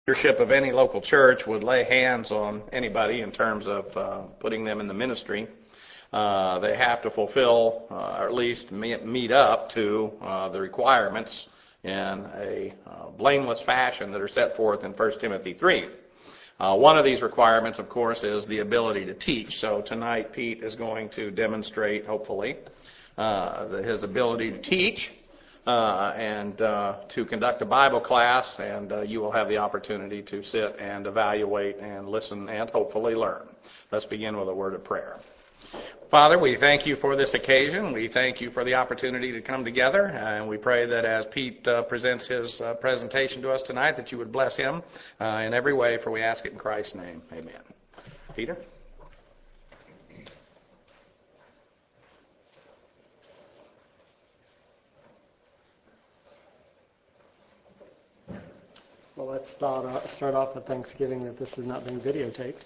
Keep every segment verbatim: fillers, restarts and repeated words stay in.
leadership of any local church would lay hands on anybody in terms of uh, putting them in the ministry, uh, they have to fulfill, uh, or at least meet, meet up to uh, the requirements in a uh, blameless fashion that are set forth in First Timothy three. Uh, one of these requirements, of course, is the ability to teach. So tonight Pete is going to demonstrate, hopefully, uh, his ability to teach. Uh, and uh, to conduct a Bible class, and uh, you will have the opportunity to sit and evaluate and listen and hopefully learn. Let's begin with a word of prayer. Father, we thank you for this occasion. We thank you for the opportunity to come together, and we pray that as Pete uh, presents his uh, presentation to us tonight, that you would bless him uh, in every way, for we ask it in Christ's name. Amen. Peter? Well, let's start off, start off with Thanksgiving that this is not being videotaped.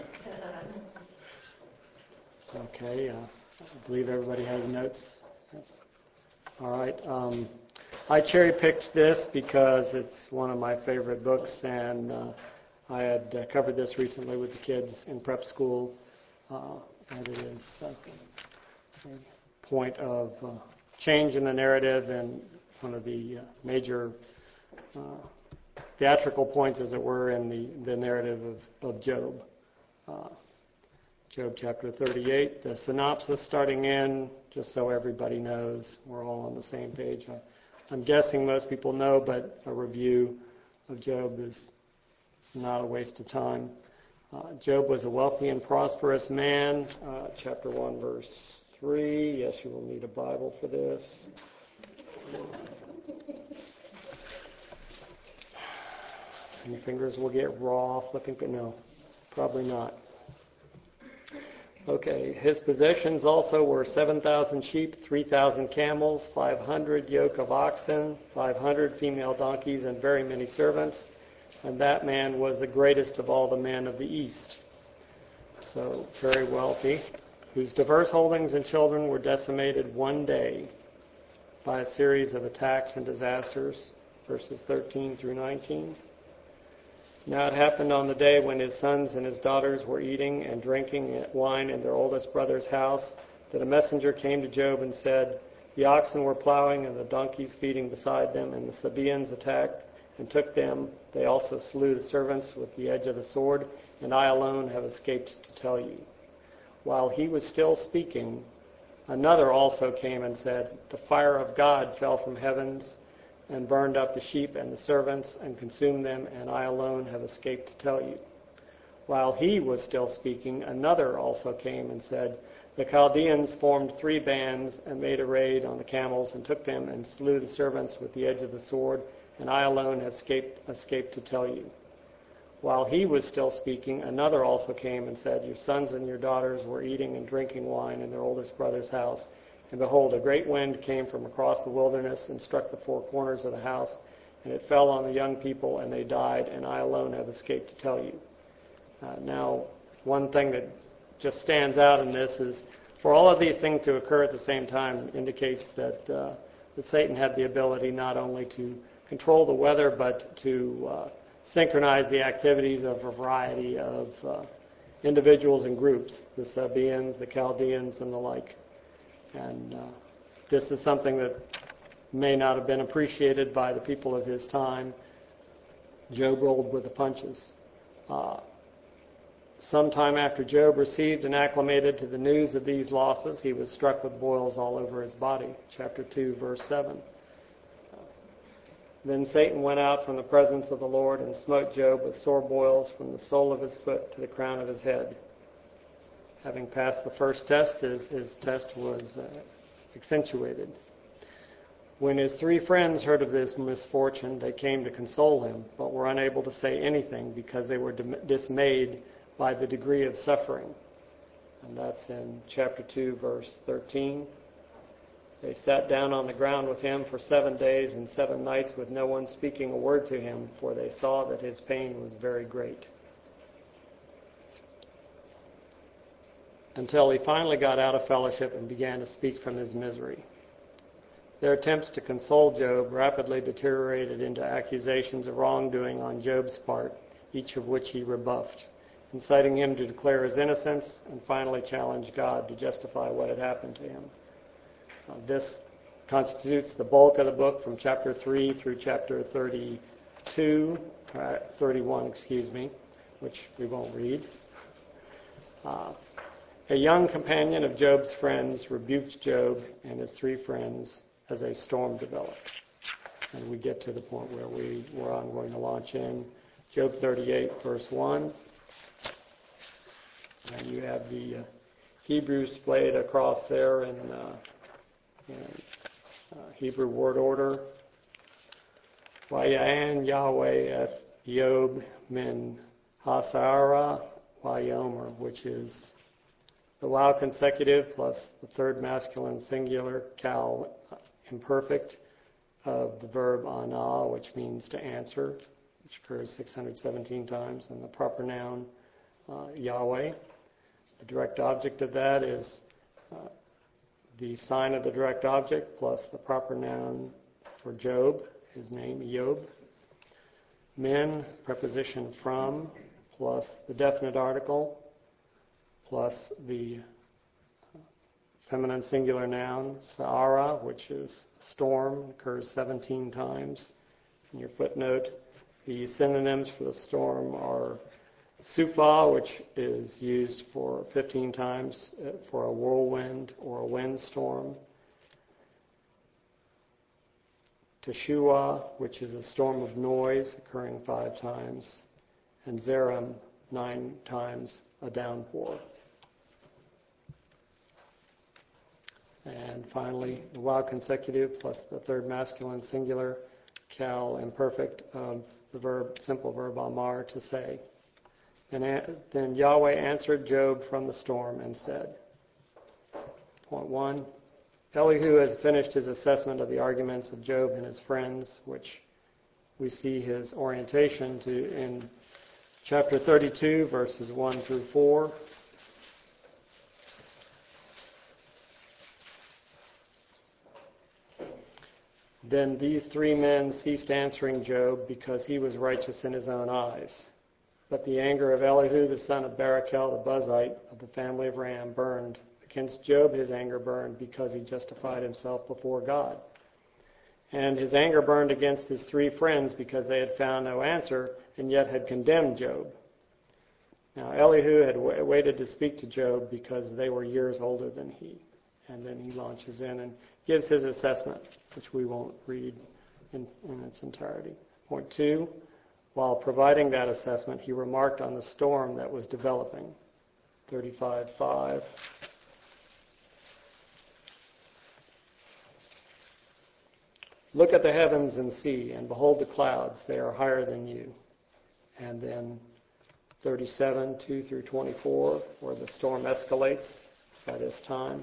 Okay, uh, I believe everybody has notes. Yes. All right. Um, I cherry-picked this because it's one of my favorite books, and uh, I had uh, covered this recently with the kids in prep school, uh, and it is uh, a point of uh, change in the narrative and one of the uh, major uh, theatrical points, as it were, in the, the narrative of, of Job. Uh, Job chapter thirty-eight, the synopsis starting in, just so everybody knows, we're all on the same page. I, I'm guessing most people know, but a review of Job is not a waste of time. Uh, Job was a wealthy and prosperous man. Uh, chapter one, verse three. Yes, you will need a Bible for this. Your fingers will get raw flipping, but no, probably not. Okay, his possessions also were seven thousand sheep, three thousand camels, five hundred yoke of oxen, five hundred female donkeys, and very many servants. And that man was the greatest of all the men of the East. So, very wealthy, whose diverse holdings and children were decimated one day by a series of attacks and disasters, verses thirteen through nineteen. Now it happened on the day when his sons and his daughters were eating and drinking wine in their oldest brother's house, that a messenger came to Job and said, the oxen were plowing and the donkeys feeding beside them, and the Sabaeans attacked and took them. They also slew the servants with the edge of the sword, and I alone have escaped to tell you. While he was still speaking, another also came and said, the fire of God fell from heavens and burned up the sheep and the servants and consumed them, and I alone have escaped to tell you. While he was still speaking, another also came and said, the Chaldeans formed three bands and made a raid on the camels and took them and slew the servants with the edge of the sword, and I alone have escaped, escaped to tell you. While he was still speaking, another also came and said, your sons and your daughters were eating and drinking wine in their oldest brother's house, and behold, a great wind came from across the wilderness and struck the four corners of the house, and it fell on the young people, and they died, and I alone have escaped to tell you. Uh, now, one thing that just stands out in this is, for all of these things to occur at the same time indicates that, uh, that Satan had the ability not only to control the weather, but to uh, synchronize the activities of a variety of uh, individuals and groups, the Sabaeans, the Chaldeans, and the like. And uh, this is something that may not have been appreciated by the people of his time. Job rolled with the punches. Uh, sometime after Job received and acclimated to the news of these losses, he was struck with boils all over his body. Chapter two, verse seven. Uh, then Satan went out from the presence of the Lord and smote Job with sore boils from the sole of his foot to the crown of his head. Having passed the first test, his, his test was uh, accentuated. When his three friends heard of this misfortune, they came to console him, but were unable to say anything because they were dismayed by the degree of suffering. And that's in chapter two, verse thirteen. They sat down on the ground with him for seven days and seven nights with no one speaking a word to him, for they saw that his pain was very great. Until he finally got out of fellowship and began to speak from his misery. Their attempts to console Job rapidly deteriorated into accusations of wrongdoing on Job's part, each of which he rebuffed, inciting him to declare his innocence and finally challenge God to justify what had happened to him. Uh, this constitutes the bulk of the book from chapter three through chapter thirty-two, uh, thirty-one, excuse me, which we won't read. Uh, a young companion of Job's friends rebuked Job and his three friends as a storm developed. And we get to the point where we were on going to launch in Job thirty-eight, verse one. And you have the uh, Hebrew splayed across there in, uh, in uh, Hebrew word order. Vayan Yahweh eth Job min Hasara Vayomer, which is the wow consecutive plus the third masculine singular, kal imperfect, of the verb ana, which means to answer, which occurs six hundred seventeen times, and the proper noun uh, Yahweh. The direct object of that is uh, the sign of the direct object plus the proper noun for Job, his name, Job. Min, preposition from, plus the definite article, plus the feminine singular noun, Sa'ara, which is storm, occurs seventeen times. In your footnote, the synonyms for the storm are Sufa, which is used for fifteen times for a whirlwind or a windstorm. Teshua, which is a storm of noise, occurring five times. And Zeram, nine times, a downpour. And finally, the wow consecutive plus the third masculine singular, kal imperfect of the verb, simple verb amar, to say. And then Yahweh answered Job from the storm and said, point one, Elihu has finished his assessment of the arguments of Job and his friends, which we see his orientation to in chapter thirty-two, verses one through four. Then these three men ceased answering Job because he was righteous in his own eyes. But the anger of Elihu, the son of Barachel, the Buzite of the family of Ram, burned. Against Job his anger burned because he justified himself before God. And his anger burned against his three friends because they had found no answer and yet had condemned Job. Now Elihu had w- waited to speak to Job because they were years older than he. And then he launches in and gives his assessment, which we won't read in, in its entirety. Point two, while providing that assessment, he remarked on the storm that was developing. thirty-five five. Look at the heavens and see, and behold the clouds, they are higher than you. And then thirty-seven two through twenty-four, where the storm escalates by this time.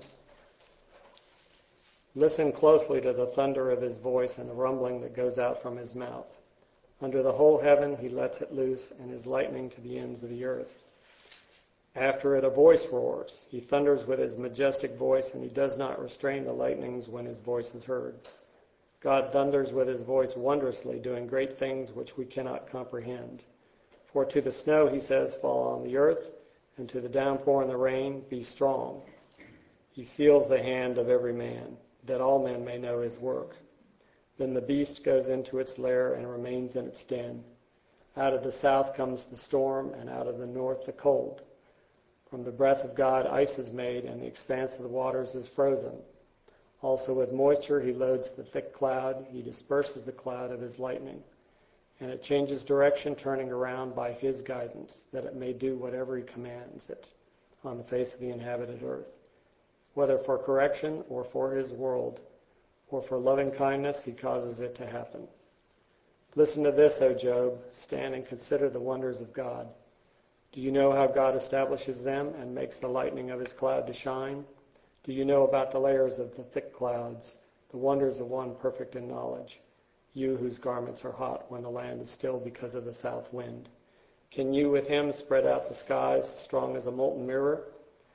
Listen closely to the thunder of his voice and the rumbling that goes out from his mouth. Under the whole heaven he lets it loose, and his lightning to the ends of the earth. After it a voice roars. He thunders with his majestic voice, and he does not restrain the lightnings when his voice is heard. God thunders with his voice wondrously, doing great things which we cannot comprehend. For to the snow, he says, fall on the earth, and to the downpour and the rain, be strong. He seals the hand of every man, that all men may know his work. Then the beast goes into its lair and remains in its den. Out of the south comes the storm, and out of the north the cold. From the breath of God ice is made, and the expanse of the waters is frozen. Also with moisture he loads the thick cloud, he disperses the cloud of his lightning. And it changes direction, turning around by his guidance, that it may do whatever he commands it on the face of the inhabited earth. Whether for correction or for his world, or for loving kindness, he causes it to happen. Listen to this, O Job. Stand and consider the wonders of God. Do you know how God establishes them and makes the lightning of his cloud to shine? Do you know about the layers of the thick clouds, the wonders of one perfect in knowledge, you whose garments are hot when the land is still because of the south wind? Can you with him spread out the skies strong as a molten mirror?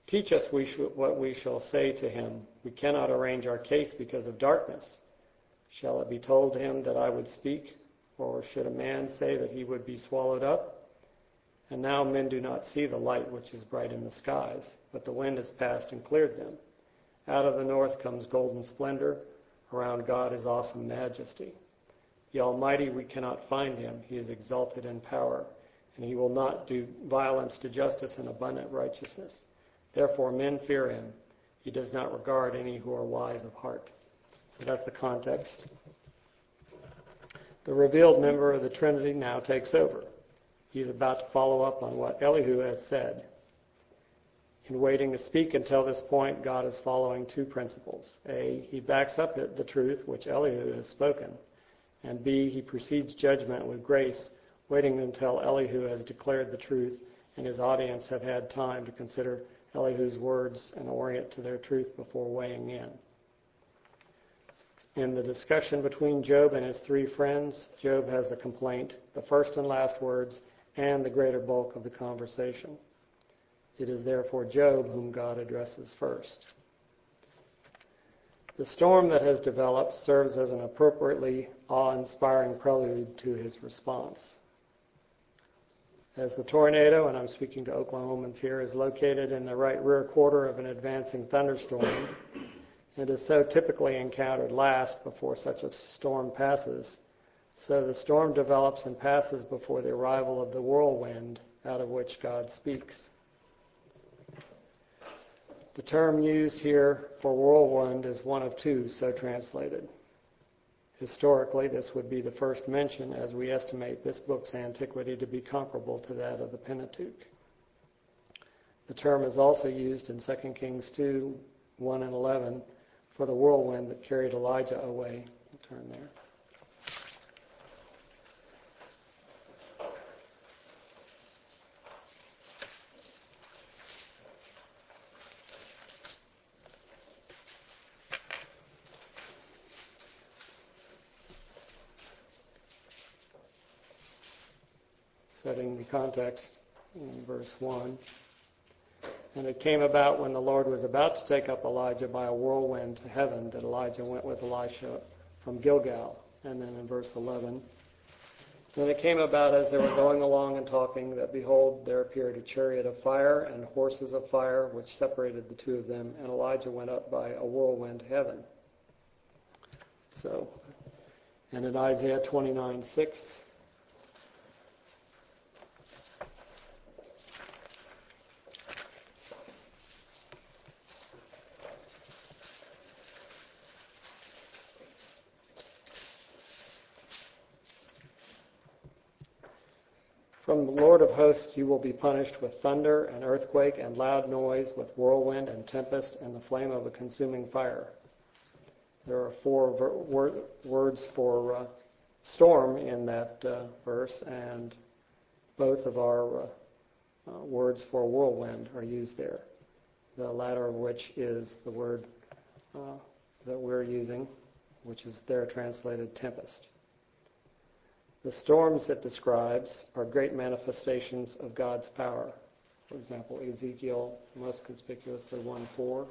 Teach us we sh- what we shall say to him. We cannot arrange our case because of darkness. Shall it be told him that I would speak, or should a man say that he would be swallowed up? And now men do not see the light which is bright in the skies, but the wind has passed and cleared them. Out of the north comes golden splendor. Around God is awesome majesty. The Almighty, we cannot find him. He is exalted in power, and he will not do violence to justice and abundant righteousness. Therefore men fear him. He does not regard any who are wise of heart. So that's the context. The revealed member of the Trinity now takes over. He's about to follow up on what Elihu has said. In waiting to speak until this point, God is following two principles. A, he backs up the truth which Elihu has spoken. And B, he precedes judgment with grace, waiting until Elihu has declared the truth and his audience have had time to consider Elihu's words and orient to their truth before weighing in. In the discussion between Job and his three friends, Job has the complaint, the first and last words, and the greater bulk of the conversation. It is therefore Job whom God addresses first. The storm that has developed serves as an appropriately awe-inspiring prelude to his response. As the tornado, and I'm speaking to Oklahomans here, is located in the right rear quarter of an advancing thunderstorm, and is so typically encountered last before such a storm passes, so the storm develops and passes before the arrival of the whirlwind out of which God speaks. The term used here for whirlwind is one of two so translated. Historically, this would be the first mention, as we estimate this book's antiquity to be comparable to that of the Pentateuch. The term is also used in Second Kings two, one and eleven for the whirlwind that carried Elijah away. We'll turn there. Setting the context in verse one. And it came about when the Lord was about to take up Elijah by a whirlwind to heaven that Elijah went with Elisha from Gilgal. And then in verse eleven, then it came about as they were going along and talking that, behold, there appeared a chariot of fire and horses of fire, which separated the two of them, and Elijah went up by a whirlwind to heaven. So, and in Isaiah twenty-nine six, from the Lord of hosts you will be punished with thunder and earthquake and loud noise, with whirlwind and tempest and the flame of a consuming fire. There are four ver- wor- words for uh, storm in that uh, verse, and both of our uh, uh, words for whirlwind are used there. The latter of which is the word uh, that we're using, which is there translated tempest. The storms it describes are great manifestations of God's power. For example, Ezekiel, most conspicuously one four.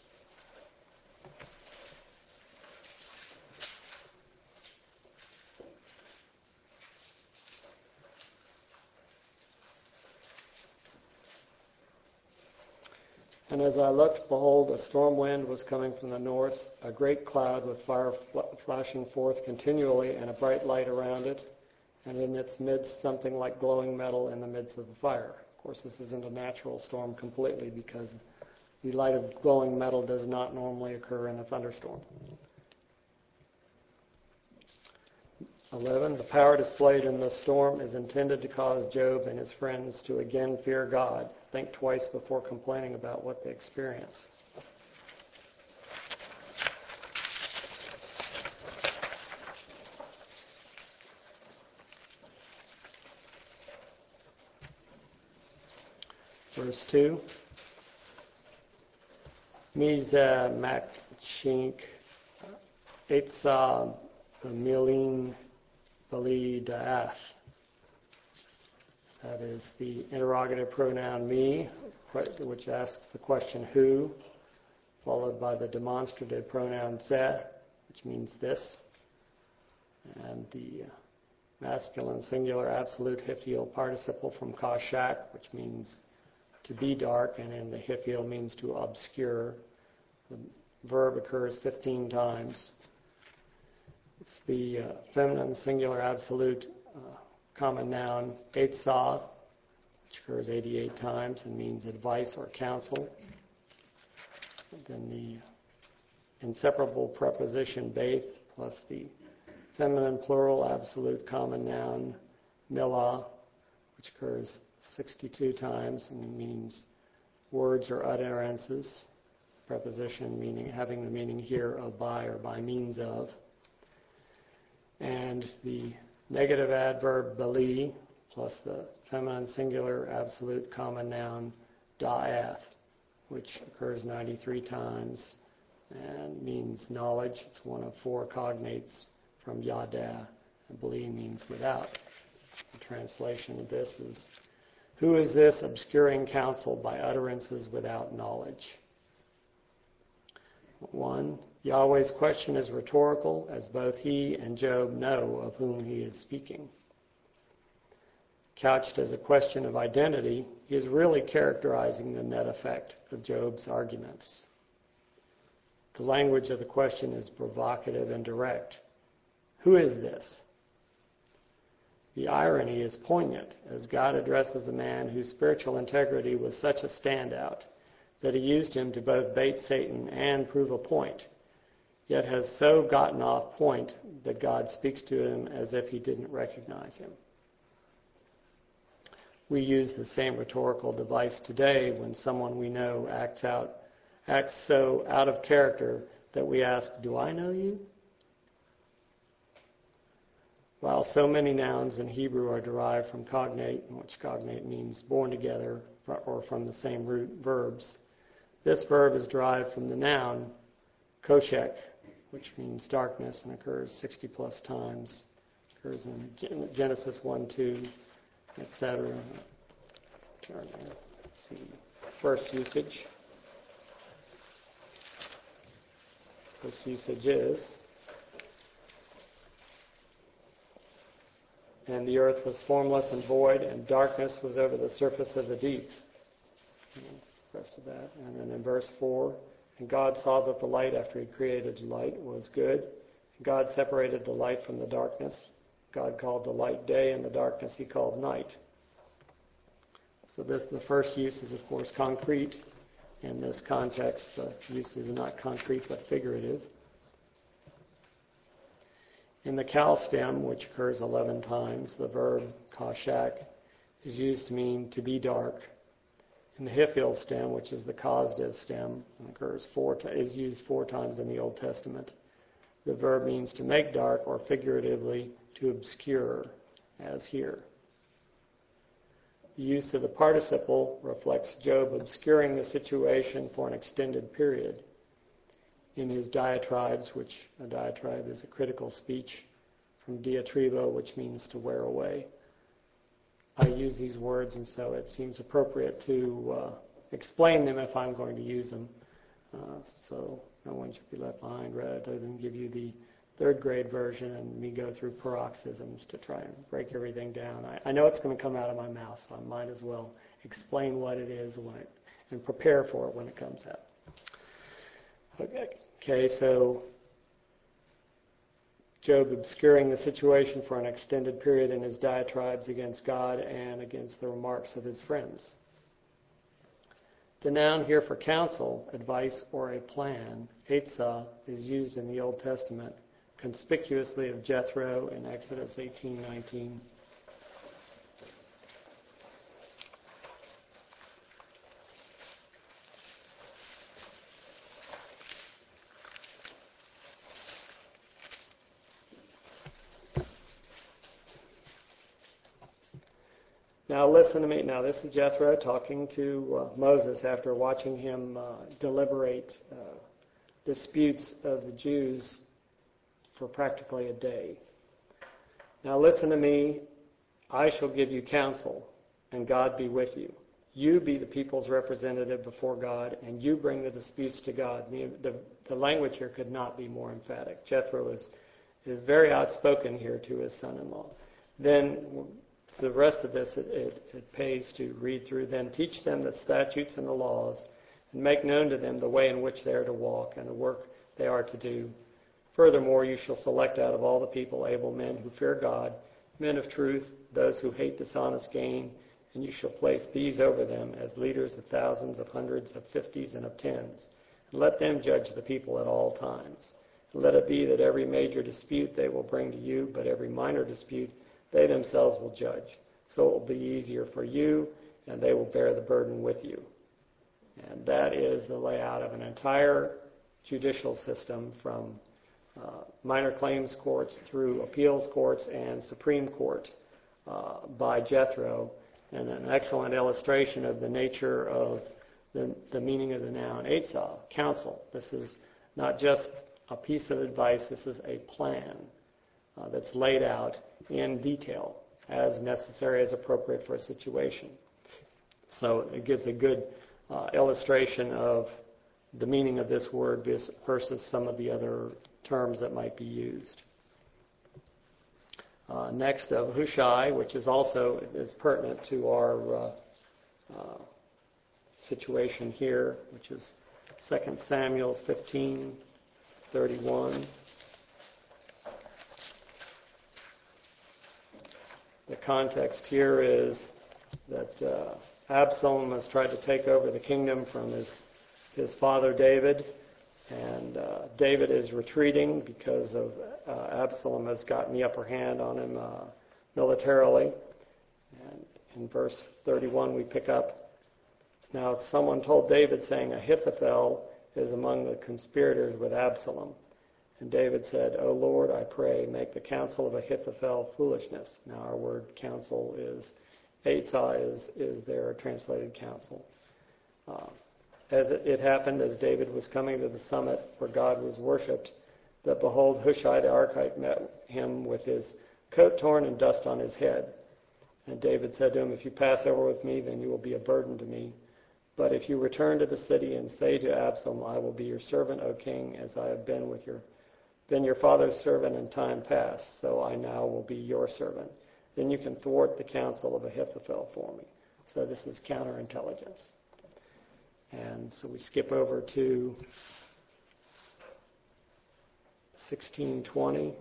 And as I looked, behold, a storm wind was coming from the north, a great cloud with fire fl- flashing forth continually and a bright light around it, and in its midst something like glowing metal in the midst of the fire. Of course, this isn't a natural storm completely, because the light of glowing metal does not normally occur in a thunderstorm. eleven. The power displayed in the storm is intended to cause Job and his friends to again fear God, think twice before complaining about what they experience. Verse two. Miza Makchink Eitzah Milin Bali Da'ath. That is the interrogative pronoun me, which asks the question who, followed by the demonstrative pronoun ze, which means this, and the masculine singular absolute hiphil participle from kashak, which means to be dark, and in the hiphil means to obscure. The verb occurs fifteen times. It's the uh, feminine singular absolute uh, common noun eitzah, which occurs eighty-eight times and means advice or counsel. And then the inseparable preposition beith plus the feminine plural absolute common noun milah, which occurs sixty-two times and means words or utterances. Preposition meaning having the meaning here of by or by means of. And the negative adverb bali plus the feminine singular absolute common noun da'ath, which occurs ninety-three times and means knowledge. It's one of four cognates from yada, and bali means without. The translation of this is, who is this obscuring counsel by utterances without knowledge? One, Yahweh's question is rhetorical, as both he and Job know of whom he is speaking. Couched as a question of identity, he is really characterizing the net effect of Job's arguments. The language of the question is provocative and direct. Who is this? The irony is poignant, as God addresses a man whose spiritual integrity was such a standout that he used him to both bait Satan and prove a point, yet has so gotten off point that God speaks to him as if he didn't recognize him. We use the same rhetorical device today when someone we know acts out, acts so out of character that we ask, do I know you? While so many nouns in Hebrew are derived from cognate, which cognate means born together, or from the same root verbs, this verb is derived from the noun koshek, which means darkness and occurs sixty plus times. Occurs in Genesis one, two, et cetera. Let's see. First usage. First usage is, and the earth was formless and void, and darkness was over the surface of the deep. Rest of that. And then in verse four, and God saw that the light after he created the light was good. God separated the light from the darkness. God called the light day, and the darkness he called night. So this, the first use is, of course, concrete. In this context, the use is not concrete but figurative. In the kal stem, which occurs eleven times, the verb kashak is used to mean to be dark. In the hiphil stem, which is the causative stem, occurs four is used four times in the Old Testament. The verb means to make dark, or figuratively to obscure, as here. The use of the participle reflects Job obscuring the situation for an extended period. In his diatribes, which a diatribe is a critical speech, from diatribo, which means to wear away. I use these words, and so it seems appropriate to uh, explain them if I'm going to use them. Uh, so no one should be left behind rather than give you the third grade version and me go through paroxysms to try and break everything down. I, I know it's going to come out of my mouth, so I might as well explain what it is when it, and prepare for it when it comes out. Okay, okay so Job obscuring the situation for an extended period in his diatribes against God and against the remarks of his friends. The noun here for counsel, advice, or a plan, eitzah, is used in the Old Testament, conspicuously of Jethro in Exodus eighteen nineteen. Now listen to me. Now this is Jethro talking to uh, Moses after watching him uh, deliberate uh, disputes of the Jews for practically a day. Now listen to me. I shall give you counsel. and God be with you. You be the people's representative before God, and you bring the disputes to God. The, the, the language here could not be more emphatic. Jethro is, is very outspoken here to his son-in-law. Then the rest of this, it, it, it pays to read through. Then teach them the statutes and the laws, and make known to them the way in which they are to walk and the work they are to do. Furthermore, you shall select out of all the people able men who fear God, men of truth, those who hate dishonest gain, and you shall place these over them as leaders of thousands, of hundreds, of fifties, and of tens. And let them judge the people at all times. And let it be that every major dispute they will bring to you, but every minor dispute they themselves will judge. So it will be easier for you, and they will bear the burden with you. And that is the layout of an entire judicial system from uh, minor claims courts through appeals courts and Supreme Court uh, by Jethro, and an excellent illustration of the nature of the, the meaning of the noun Eitzah, counsel. This is not just a piece of advice, this is a plan uh, that's laid out in detail as necessary, as appropriate for a situation. So it gives a good uh, illustration of the meaning of this word versus some of the other terms that might be used. Uh, next of Hushai, which is also is pertinent to our uh, uh, situation here, which is Second Samuel fifteen thirty-one. The context here is that uh, Absalom has tried to take over the kingdom from his his father David, and uh, David is retreating because of uh, Absalom has gotten the upper hand on him uh, militarily. And in verse thirty-one we pick up, now someone told David, saying, Ahithophel is among the conspirators with Absalom. And David said, O Lord, I pray, make the counsel of Ahithophel foolishness. Now our word counsel is, Eitzah is, is their translated counsel. Uh, As it, it happened, as David was coming to the summit where God was worshipped, that behold, Hushai the Archite met him with his coat torn and dust on his head. And David said to him, If you pass over with me, then you will be a burden to me. But if you return to the city and say to Absalom, I will be your servant, O king, as I have been with your been your father's servant in time past, so I now will be your servant. Then you can thwart the counsel of Ahithophel for me. So this is counterintelligence. And so we skip over to sixteen twenty.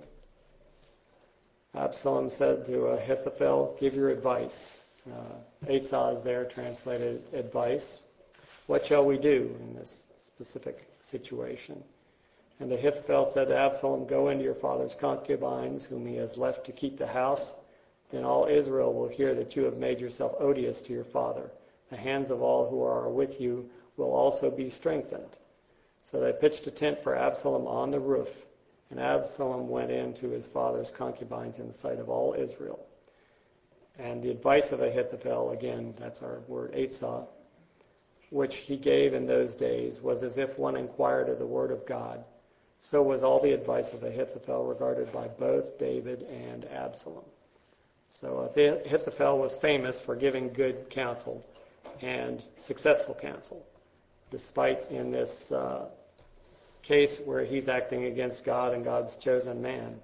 Absalom said to Ahithophel, give your advice. Uh, Eitzah is there, translated advice. What shall we do in this specific situation? And Ahithophel said to Absalom, go into your father's concubines, whom he has left to keep the house. Then all Israel will hear that you have made yourself odious to your father. The hands of all who are with you will also be strengthened. So they pitched a tent for Absalom on the roof, and Absalom went in to his father's concubines in the sight of all Israel. And the advice of Ahithophel, again, that's our word, Eitzah, which he gave in those days, was as if one inquired of the word of God. So was all the advice of Ahithophel regarded by both David and Absalom. So Ahithophel was famous for giving good counsel and successful counsel, despite in this uh, case where he's acting against God and God's chosen man.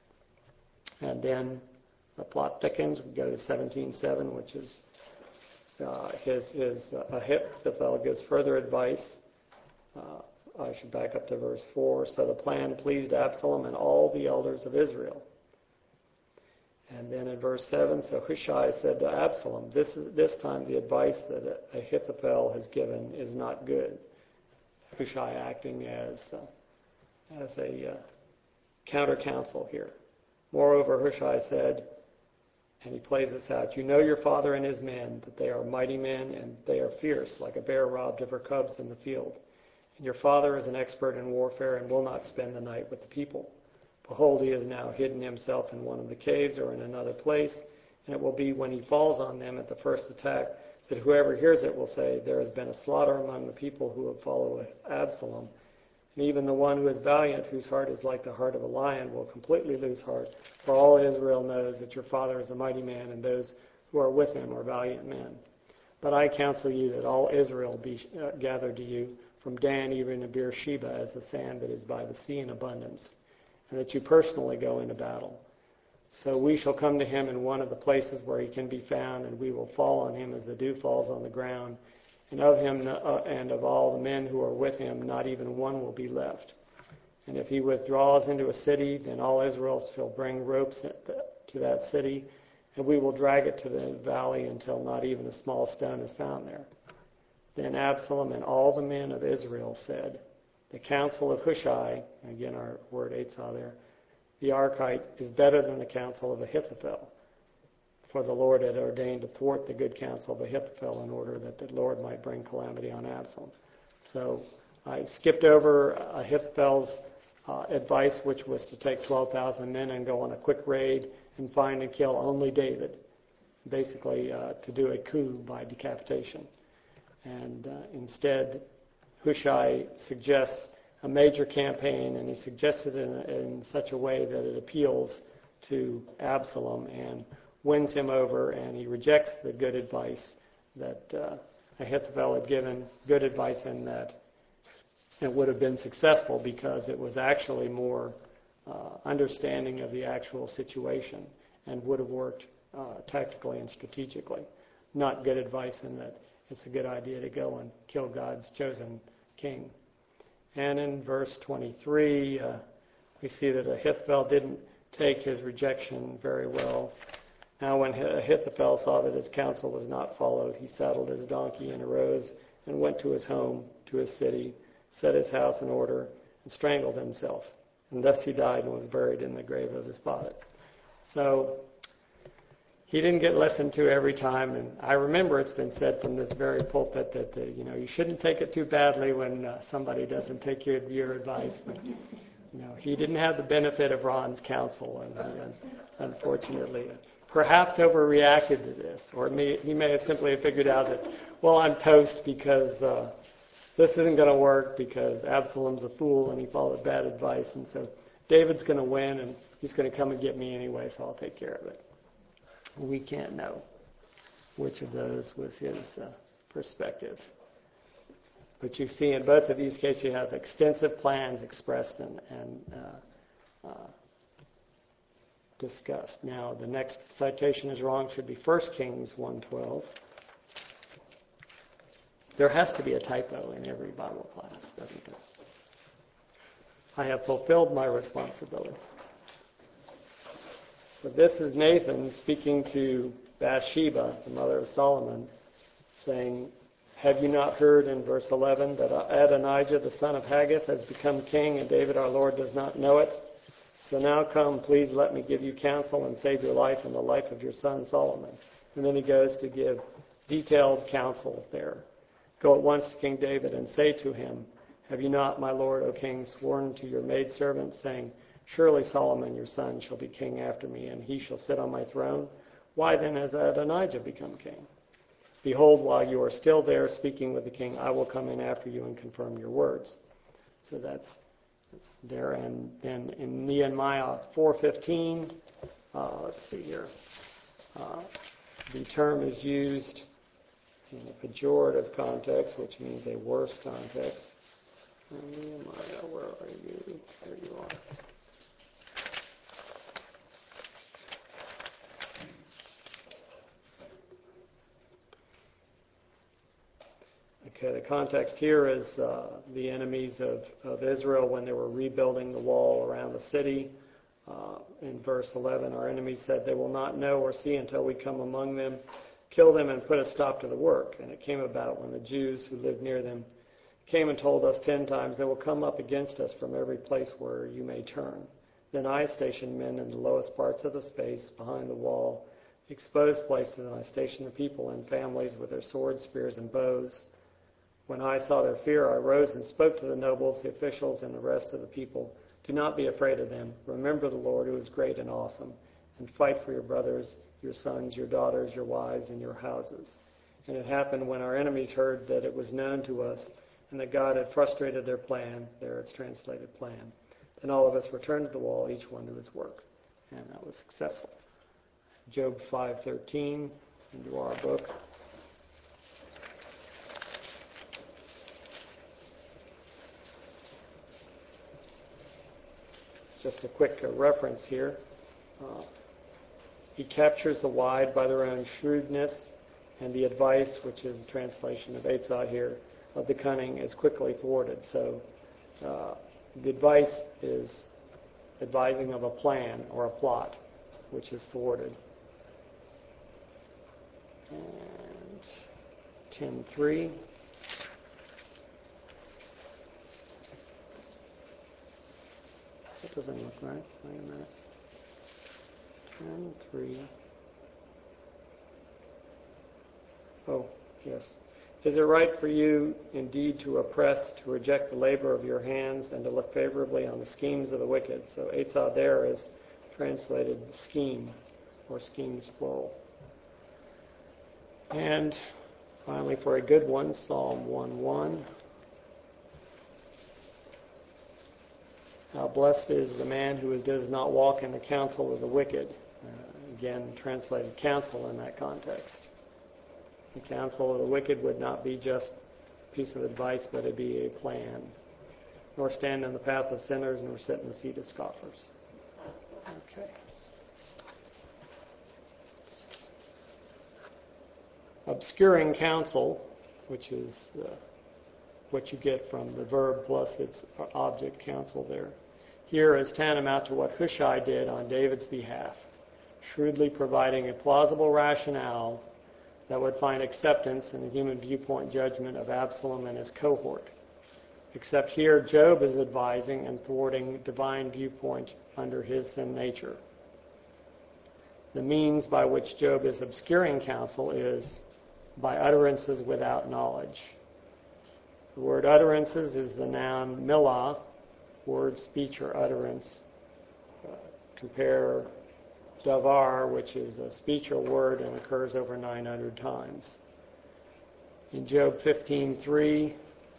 And then the plot thickens. We go to seventeen seven, which is uh, his, his uh, Ahithophel gives further advice. Uh, I should back up to verse four. So the plan pleased Absalom and all the elders of Israel. And then in verse seven, so Hushai said to Absalom, this is this time the advice that Ahithophel has given is not good. Hushai acting as uh, as a uh, counter counsel here. Moreover, Hushai said, and he plays this out, you know your father and his men, that they are mighty men and they are fierce, like a bear robbed of her cubs in the field. And your father is an expert in warfare and will not spend the night with the people. Behold, he has now hidden himself in one of the caves or in another place, and it will be when he falls on them at the first attack that whoever hears it will say, there has been a slaughter among the people who have followed Absalom. And even the one who is valiant, whose heart is like the heart of a lion, will completely lose heart. For all Israel knows that your father is a mighty man, and those who are with him are valiant men. But I counsel you that all Israel be uh, gathered to you, from Dan even to Beersheba, as the sand that is by the sea in abundance, and that you personally go into battle. So we shall come to him in one of the places where he can be found, and we will fall on him as the dew falls on the ground. And of him uh, and of all the men who are with him, not even one will be left. And if he withdraws into a city, then all Israel shall bring ropes to that city, and we will drag it to the valley until not even a small stone is found there. Then Absalom and all the men of Israel said, the counsel of Hushai, again our word Eitzah there, the Archite, is better than the counsel of Ahithophel. For the Lord had ordained to thwart the good counsel of Ahithophel in order that the Lord might bring calamity on Absalom. So I skipped over Ahithophel's uh, advice, which was to take twelve thousand men and go on a quick raid and find and kill only David, basically uh, to do a coup by decapitation. And uh, instead, Hushai suggests a major campaign, and he suggests it in, in such a way that it appeals to Absalom and wins him over, and he rejects the good advice that uh, Ahithophel had given, good advice in that it would have been successful because it was actually more uh, understanding of the actual situation and would have worked uh, tactically and strategically. Not good advice in that it's a good idea to go and kill God's chosen king. And in verse twenty-three, uh, we see that Ahithophel didn't take his rejection very well. Now when Ahithophel saw that his counsel was not followed, he saddled his donkey and arose and went to his home, to his city, set his house in order, and strangled himself. And thus he died and was buried in the grave of his father. So he didn't get listened to every time, and I remember it's been said from this very pulpit that the, you know you shouldn't take it too badly when uh, somebody doesn't take your, your advice. But you know he didn't have the benefit of Ron's counsel, and, and unfortunately, perhaps overreacted to this, or may, he may have simply figured out that, well, I'm toast because uh, this isn't going to work because Absalom's a fool and he followed bad advice, and so David's going to win and he's going to come and get me anyway, so I'll take care of it. We can't know which of those was his uh, perspective. But you see in both of these cases you have extensive plans expressed and, and uh, uh, discussed. Now the next citation is wrong. Should be First Kings one twelve. There has to be a typo in every Bible class, doesn't there? I have fulfilled my responsibility. So this is Nathan speaking to Bathsheba, the mother of Solomon, saying, have you not heard in verse eleven that Adonijah, the son of Haggith, has become king, and David our Lord does not know it? So now come, please let me give you counsel and save your life and the life of your son Solomon. And then he goes to give detailed counsel there. Go at once to King David and say to him, have you not, my lord, O king, sworn to your maidservant, saying, surely Solomon your son shall be king after me, and he shall sit on my throne? Why then has Adonijah become king? Behold, while you are still there speaking with the king, I will come in after you and confirm your words. So that's there. And then in Nehemiah four fifteen, uh, let's see here, uh, the term is used in a pejorative context, which means a worse context. And Nehemiah, where are you? There you are. Okay, the context here is uh, the enemies of, of Israel when they were rebuilding the wall around the city. Uh, in verse eleven, our enemies said, they will not know or see until we come among them, kill them, and put a stop to the work. And it came about when the Jews who lived near them came and told us ten times, they will come up against us from every place where you may turn. Then I stationed men in the lowest parts of the space behind the wall, exposed places, and I stationed the people in families with their swords, spears, and bows. When I saw their fear, I rose and spoke to the nobles, the officials, and the rest of the people. Do not be afraid of them. Remember the Lord who is great and awesome, and fight for your brothers, your sons, your daughters, your wives, and your houses. And it happened when our enemies heard that it was known to us, and that God had frustrated their plan, there it's translated plan. Then all of us returned to the wall, each one to his work. And that was successful. Job five thirteen. into our book. It's just a quick uh, reference here. Uh, he captures the wide by their own shrewdness, and the advice, which is a translation of Eitzah here, of the cunning is quickly thwarted. So uh, the advice is advising of a plan or a plot, which is thwarted. And ten three. That doesn't look right. Wait a minute. ten three. Oh, yes. Is it right for you indeed to oppress, to reject the labor of your hands, and to look favorably on the schemes of the wicked? So Eitzah there is translated scheme, or schemes plural. And finally, for a good one, Psalm one one. How blessed is the man who does not walk in the counsel of the wicked. Uh, again, translated counsel in that context. The counsel of the wicked would not be just a piece of advice, but it'd be a plan. Nor stand in the path of sinners, nor sit in the seat of scoffers. Okay. Obscuring counsel, which is uh, what you get from the verb plus its object, counsel there, here is tantamount to what Hushai did on David's behalf, shrewdly providing a plausible rationale that would find acceptance in the human viewpoint judgment of Absalom and his cohort. Except here, Job is advising and thwarting divine viewpoint under his sin nature. The means by which Job is obscuring counsel is by utterances without knowledge. The word utterances is the noun milah, word, speech, or utterance. Uh, compare davar, which is a speech or word and occurs over nine hundred times. In Job fifteen three,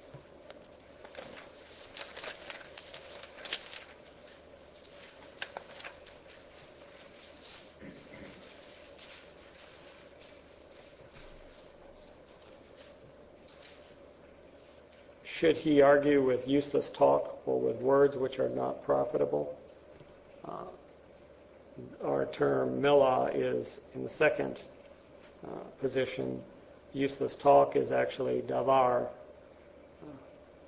should he argue with useless talk or with words which are not profitable? Uh, Our term milah is in the second uh, position. Useless talk is actually davar. Uh,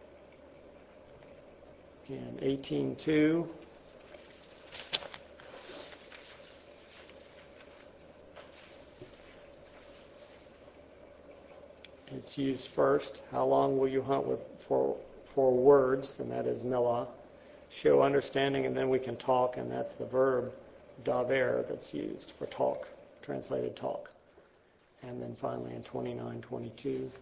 in eighteen two, it's used first. How long will you hunt with for for words? And that is milah. Show understanding, and then we can talk, and that's the verb daver that's used for talk, translated talk. And then finally in twenty-nine twenty-two.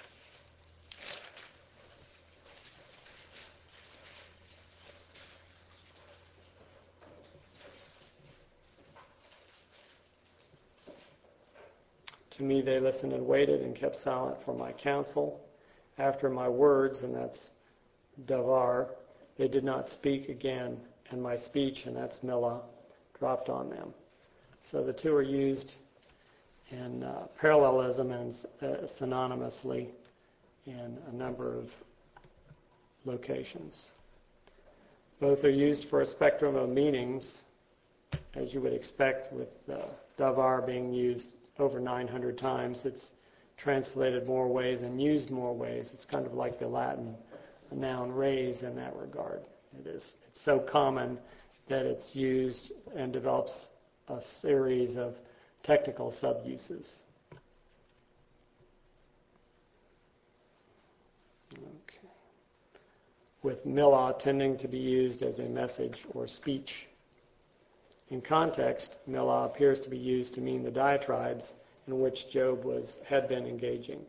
To me they listened and waited and kept silent for my counsel. After my words, and that's davar, they did not speak again, and my speech, and that's milah, dropped on them. So the two are used in uh, parallelism and uh, synonymously in a number of locations. Both are used for a spectrum of meanings, as you would expect with uh, davar being used over nine hundred times. It's translated more ways and used more ways. It's kind of like the Latin noun res in that regard. It is, it's so common that it's used and develops a series of technical sub-uses. Okay. With milah tending to be used as a message or speech. In context, milah appears to be used to mean the diatribes in which Job was had been engaging.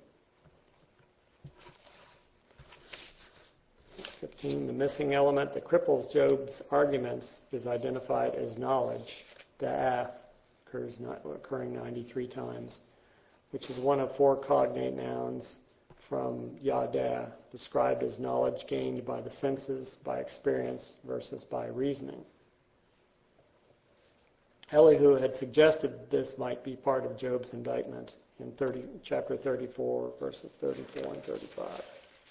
fifteen, the missing element that cripples Job's arguments is identified as knowledge. Da'ath occurs not, occurring ninety-three times, which is one of four cognate nouns from yada, described as knowledge gained by the senses, by experience, versus by reasoning. Elihu had suggested this might be part of Job's indictment in thirty, chapter thirty-four, verses thirty-four and thirty-five.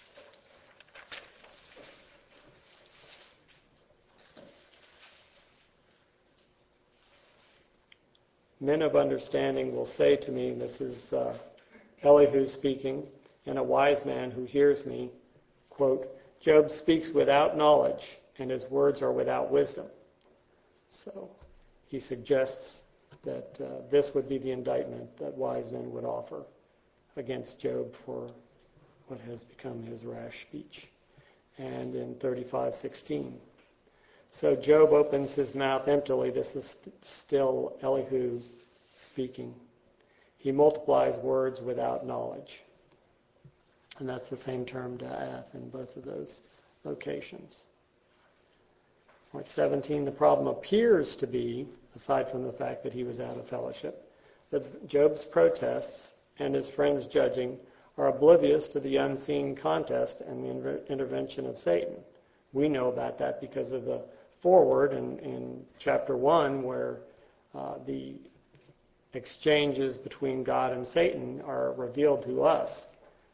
Men of understanding will say to me, this is uh, Elihu speaking, and a wise man who hears me, quote, Job speaks without knowledge, and his words are without wisdom. So he suggests that uh, this would be the indictment that wise men would offer against Job for what has become his rash speech. And in thirty-five sixteen, so Job opens his mouth emptily. This is st- still Elihu speaking. He multiplies words without knowledge. And that's the same term, da'ath, in both of those locations. Point seventeen, the problem appears to be, aside from the fact that he was out of fellowship, that Job's protests and his friends' judging are oblivious to the unseen contest and the inter- intervention of Satan. We know about that because of the forward in, in chapter one, where uh, the exchanges between God and Satan are revealed to us.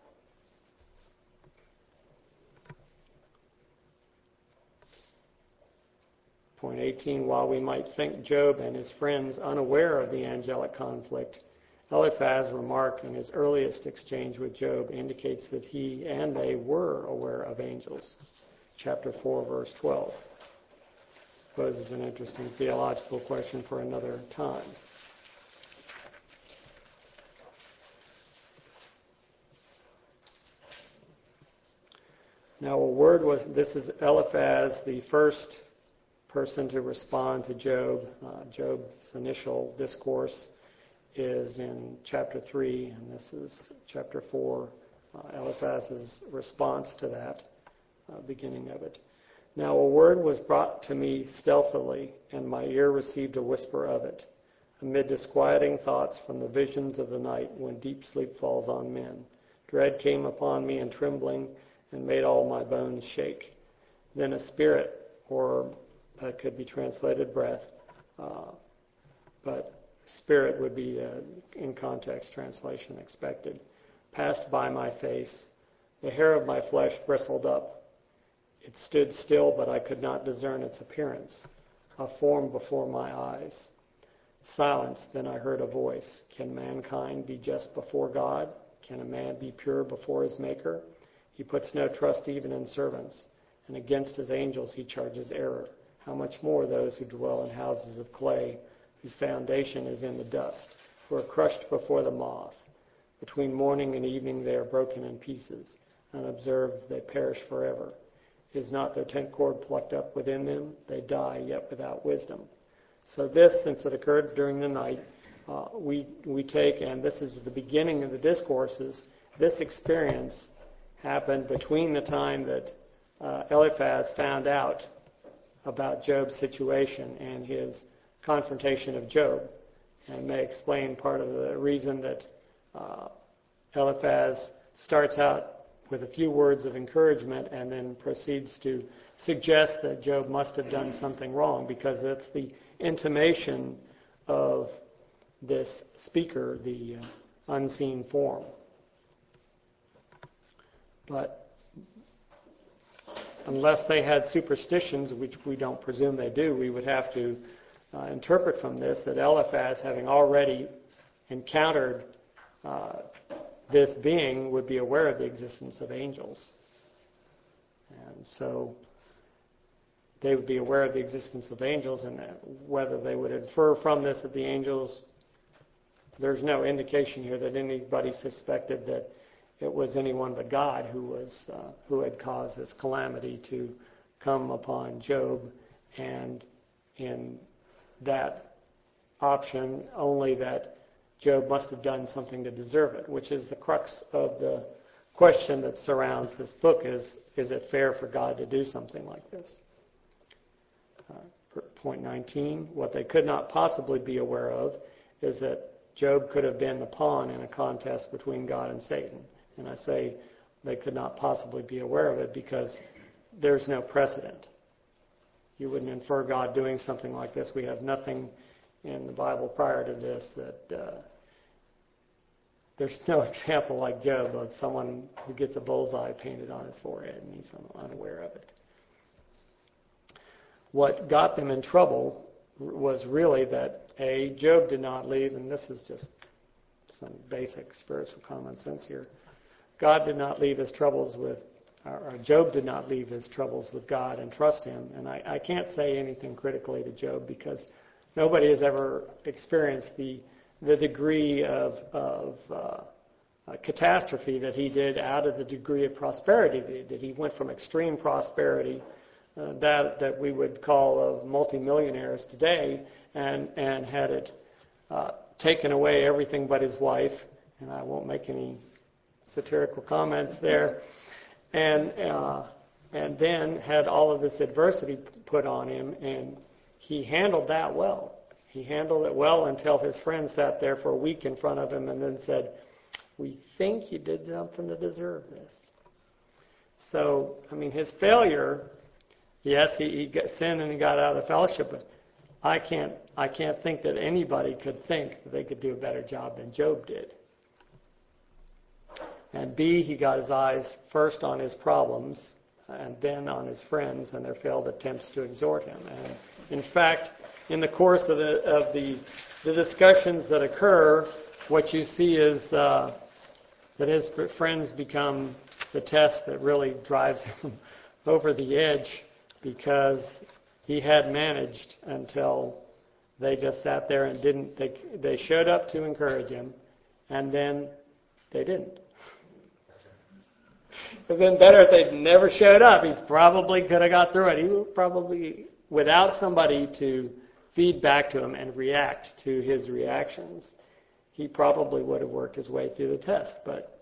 Point eighteen, while we might think Job and his friends unaware of the angelic conflict, Eliphaz's remark in his earliest exchange with Job indicates that he and they were aware of angels. Chapter four, verse twelve. Poses an interesting theological question for another time. Now, a word was, this is Eliphaz, the first person to respond to Job. Uh, Job's initial discourse is in chapter three, and this is chapter four. Uh, Eliphaz's response to that, uh, beginning of it. Now a word was brought to me stealthily, and my ear received a whisper of it, amid disquieting thoughts from the visions of the night when deep sleep falls on men. Dread came upon me and trembling, and made all my bones shake. Then a spirit, or that could be translated breath, uh, but spirit would be uh, in context translation expected, passed by my face. The hair of my flesh bristled up. It stood still, but I could not discern its appearance, a form before my eyes. Silence, then I heard a voice. Can mankind be just before God? Can a man be pure before his Maker? He puts no trust even in servants, and against his angels he charges error. How much more those who dwell in houses of clay, whose foundation is in the dust, who are crushed before the moth. Between morning and evening they are broken in pieces. Unobserved they perish forever. Is not their tent cord plucked up within them? They die, yet without wisdom. So this, since it occurred during the night, uh, we we take, and this is the beginning of the discourses, this experience happened between the time that uh, Eliphaz found out about Job's situation and his confrontation of Job, and may explain part of the reason that uh, Eliphaz starts out with a few words of encouragement and then proceeds to suggest that Job must have done something wrong, because it's the intimation of this speaker, the uh, unseen form. But unless they had superstitions, which we don't presume they do, we would have to uh, interpret from this that Eliphaz, having already encountered uh, this being, would be aware of the existence of angels. And so they would be aware of the existence of angels, and whether they would infer from this that the angels, there's no indication here that anybody suspected that it was anyone but God who was uh, who had caused this calamity to come upon Job, and in that option, only that Job must have done something to deserve it, which is the crux of the question that surrounds this book: is is it fair for God to do something like this? Uh, point nineteen, what they could not possibly be aware of is that Job could have been the pawn in a contest between God and Satan. And I say they could not possibly be aware of it because there's no precedent. You wouldn't infer God doing something like this. We have nothing in the Bible prior to this that uh, there's no example like Job of someone who gets a bullseye painted on his forehead and he's unaware of it. What got them in trouble was really that, A, Job did not leave, and this is just some basic spiritual common sense here. God did not leave his troubles with, or Job did not leave his troubles with God and trust him. And I, I can't say anything critically to Job because nobody has ever experienced the the degree of, of uh, catastrophe that he did out of the degree of prosperity that he did. He went from extreme prosperity uh, that that we would call of multimillionaires today, and and had it uh, taken away everything but his wife. And I won't make any satirical comments there. And uh, and then had all of this adversity put on him, and he handled that well. He handled it well until his friend sat there for a week in front of him and then said, "We think you did something to deserve this." So, I mean, his failure, yes, he, he got sinned and he got out of the fellowship, but I can't, I can't think that anybody could think that they could do a better job than Job did. And B, he got his eyes first on his problems and then on his friends and their failed attempts to exhort him. And in fact, in the course of the of the, the discussions that occur, what you see is uh, that his friends become the test that really drives him over the edge, because he had managed until they just sat there and didn't. They they showed up to encourage him, and then they didn't. It would have been better if they'd never showed up. He probably could have got through it. He would probably, without somebody to feed back to him and react to his reactions, he probably would have worked his way through the test. But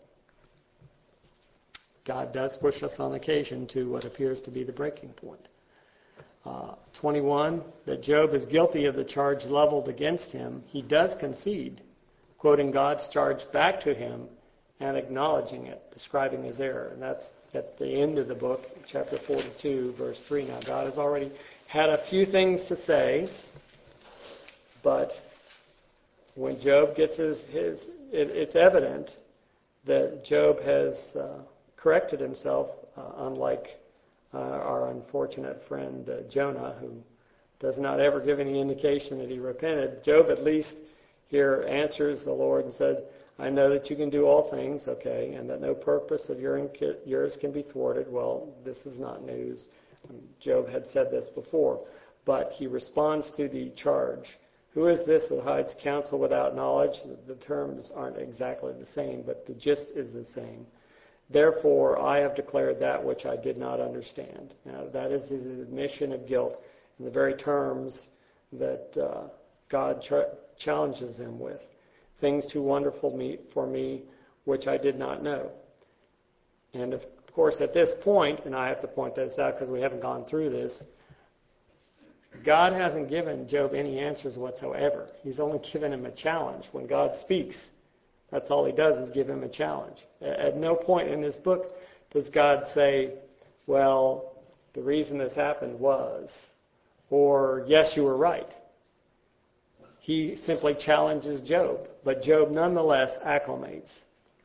God does push us on occasion to what appears to be the breaking point. Uh, twenty-one, that Job is guilty of the charge leveled against him. He does concede, quoting God's charge back to him and acknowledging it, describing his error. And that's at the end of the book, chapter forty-two, verse three. Now, God has already had a few things to say, but when Job gets his, his it, it's evident that Job has uh, corrected himself, uh, unlike uh, our unfortunate friend uh, Jonah, who does not ever give any indication that he repented. Job at least here answers the Lord and said, "I know that you can do all things, okay, and that no purpose of your, yours can be thwarted." Well, this is not news. Job had said this before. But he responds to the charge. Who is this that hides counsel without knowledge? The terms aren't exactly the same, but the gist is the same. Therefore, I have declared that which I did not understand. Now, that is his admission of guilt in the very terms that uh, God ch- challenges him with. Things too wonderful me, for me, which I did not know. And of course, at this point, and I have to point this out because we haven't gone through this, God hasn't given Job any answers whatsoever. He's only given him a challenge. When God speaks, that's all he does is give him a challenge. At no point in this book does God say, well, the reason this happened was, or yes, you were right. He simply challenges Job, but Job nonetheless acclimates.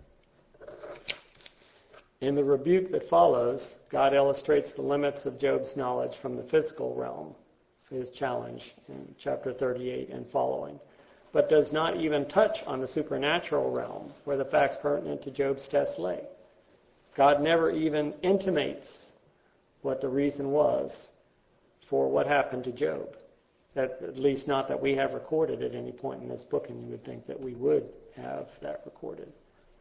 In the rebuke that follows, God illustrates the limits of Job's knowledge from the physical realm. It's his challenge in chapter thirty-eight and following, but does not even touch on the supernatural realm where the facts pertinent to Job's test lay. God never even intimates what the reason was for what happened to Job. At, at least not that we have recorded at any point in this book, and you would think that we would have that recorded.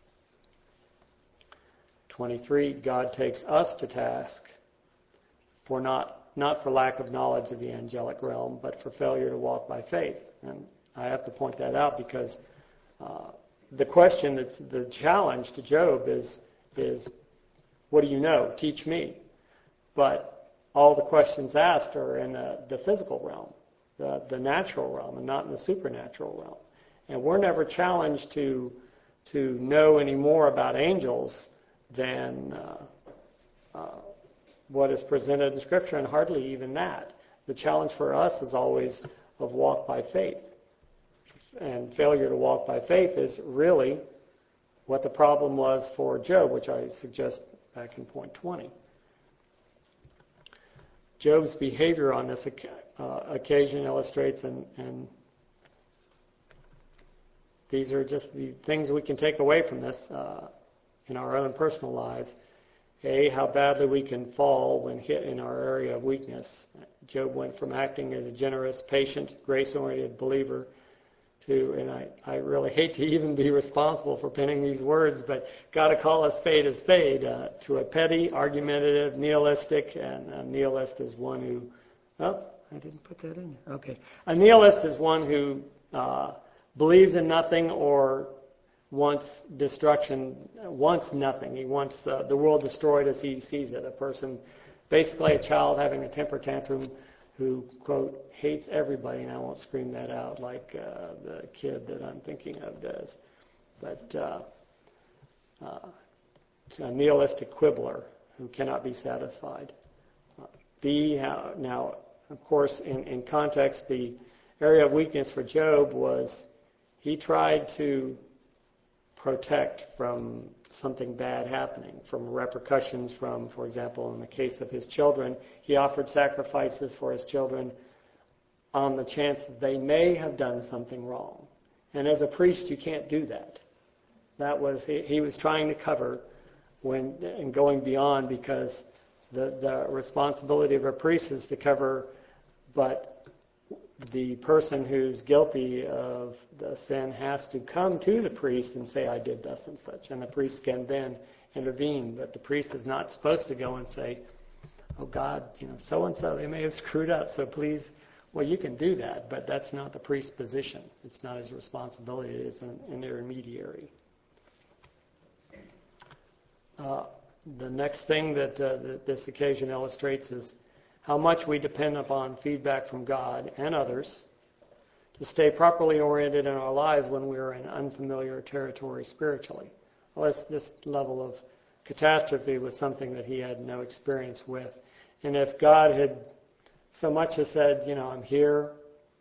twenty-three, God takes us to task for not not for lack of knowledge of the angelic realm, but for failure to walk by faith. And I have to point that out because uh, the question, that's the challenge to Job is, is, what do you know? Teach me. But all the questions asked are in the, the physical realm, the, the natural realm, and not in the supernatural realm. And we're never challenged to to know any more about angels than uh, uh, what is presented in Scripture, and hardly even that. The challenge for us is always of walk by faith. and failure to walk by faith is really what the problem was for Job, which I suggest back in point twenty. Job's behavior on this uh, occasion illustrates, and, and these are just the things we can take away from this uh, in our own personal lives. A, how badly we can fall when hit in our area of weakness. Job went from acting as a generous, patient, grace-oriented believer to, and I, I really hate to even be responsible for penning these words, but got to call a spade a spade, uh, to a petty, argumentative, nihilistic, and a nihilist is one who, oh, I didn't put that in there. Okay. A nihilist is one who uh, believes in nothing or wants destruction, wants nothing. He wants uh, the world destroyed as he sees it. A person, basically a child having a temper tantrum who, quote, hates everybody, and I won't scream that out like uh, the kid that I'm thinking of does. But uh, uh, it's a nihilistic quibbler who cannot be satisfied. Uh, B, how, now, of course, in, in context, the area of weakness for Job was he tried to protect from something bad happening, from repercussions from, for example, in the case of his children, he offered sacrifices for his children on the chance that they may have done something wrong. And as a priest, you can't do that. That was, he, he was trying to cover when, and going beyond, because the, the responsibility of a priest is to cover, but the person who's guilty of the sin has to come to the priest and say, I did thus and such. And the priest can then intervene. But the priest is not supposed to go and say, oh God, you know, so-and-so, they may have screwed up, so please, well, you can do that, but that's not the priest's position. It's not his responsibility. It is an, an intermediary. Uh, the next thing that, uh, that this occasion illustrates is how much we depend upon feedback from God and others to stay properly oriented in our lives when we are in unfamiliar territory spiritually. Well, this, this level of catastrophe was something that he had no experience with. And if God had so much as said, you know, I'm here,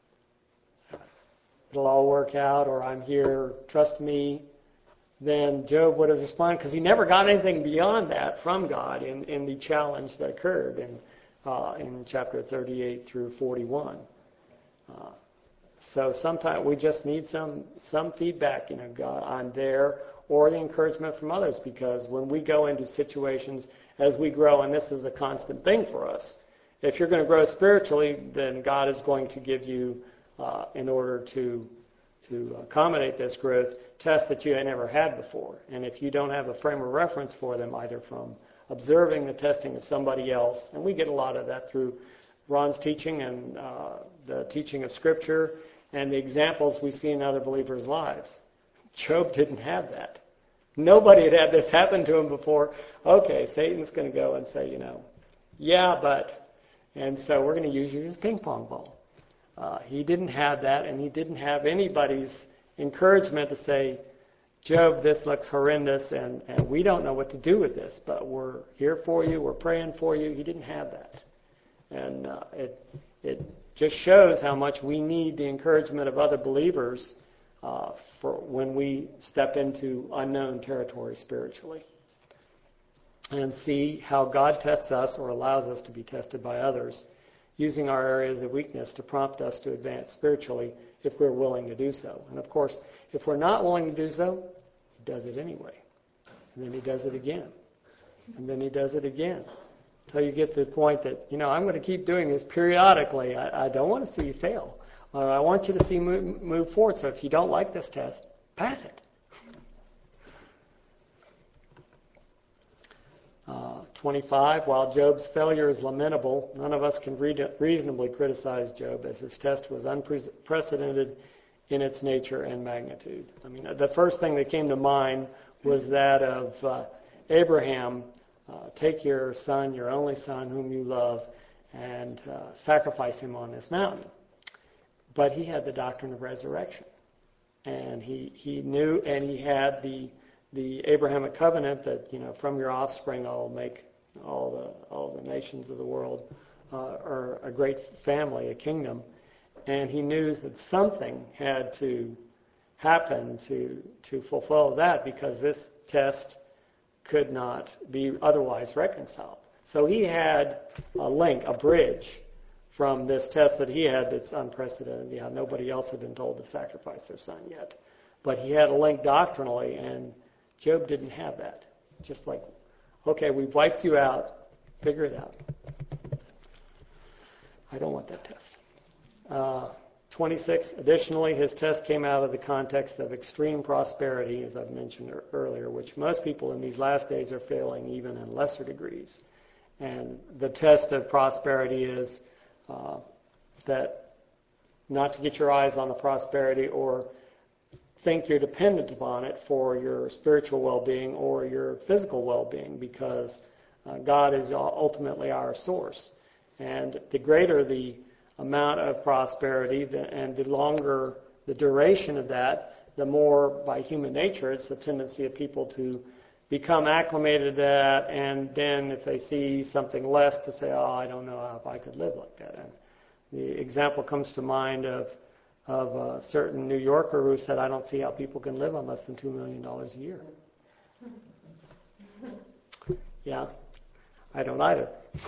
it'll all work out, or I'm here, trust me, then Job would have responded, because he never got anything beyond that from God in, in the challenge that occurred in Uh, in chapter thirty-eight through forty-one. Uh, so sometimes we just need some some feedback, you know, God, I'm there, or the encouragement from others, because when we go into situations as we grow, and this is a constant thing for us, if you're going to grow spiritually, then God is going to give you, uh, in order to to accommodate this growth, tests that you had never had before. And if you don't have a frame of reference for them, either from observing the testing of somebody else, and we get a lot of that through Ron's teaching and uh, the teaching of Scripture and the examples we see in other believers' lives. Job didn't have that. Nobody had had this happen to him before. Okay, Satan's going to go and say, you know, yeah, but, and so we're going to use you as a ping pong ball. Uh, he didn't have that, and he didn't have anybody's encouragement to say, Job, this looks horrendous, and, and we don't know what to do with this, but we're here for you, we're praying for you. He didn't have that. And uh, it it just shows how much we need the encouragement of other believers uh, for when we step into unknown territory spiritually. And see how God tests us or allows us to be tested by others, using our areas of weakness to prompt us to advance spiritually if we're willing to do so. And of course, if we're not willing to do so, he does it anyway. And then he does it again. And then he does it again. Until you get to the point that, you know, I'm going to keep doing this periodically. I, I don't want to see you fail. Or I want you to see move, move forward. So if you don't like this test, pass it. Uh, twenty-five, while Job's failure is lamentable, none of us can re- reasonably criticize Job, as his test was unprecedented in its nature and magnitude. I mean, the first thing that came to mind was that of uh, Abraham, uh, take your son, your only son, whom you love, and uh, sacrifice him on this mountain. But he had the doctrine of resurrection. And he, he knew, and he had the the Abrahamic covenant that, you know, from your offspring I'll make all the all the nations of the world uh, or a great family, a kingdom. And he knew that something had to happen to, to fulfill that, because this test could not be otherwise reconciled. So he had a link, a bridge from this test that he had that's unprecedented. Yeah, nobody else had been told to sacrifice their son yet. But he had a link doctrinally, and Job didn't have that. Just like, okay, we've wiped you out, figure it out. I don't want that test. Uh, twenty-six, additionally, his test came out of the context of extreme prosperity, as I've mentioned earlier, which most people in these last days are failing even in lesser degrees. And the test of prosperity is uh, that not to get your eyes on the prosperity or think you're dependent upon it for your spiritual well-being or your physical well-being, because uh, God is ultimately our source. And the greater the amount of prosperity the, and the longer the duration of that, the more, by human nature, it's the tendency of people to become acclimated to that, and then if they see something less, to say, oh, I don't know if I could live like that. And the example comes to mind of of a certain New Yorker who said, I don't see how people can live on less than two million dollars a year. Yeah, I don't either.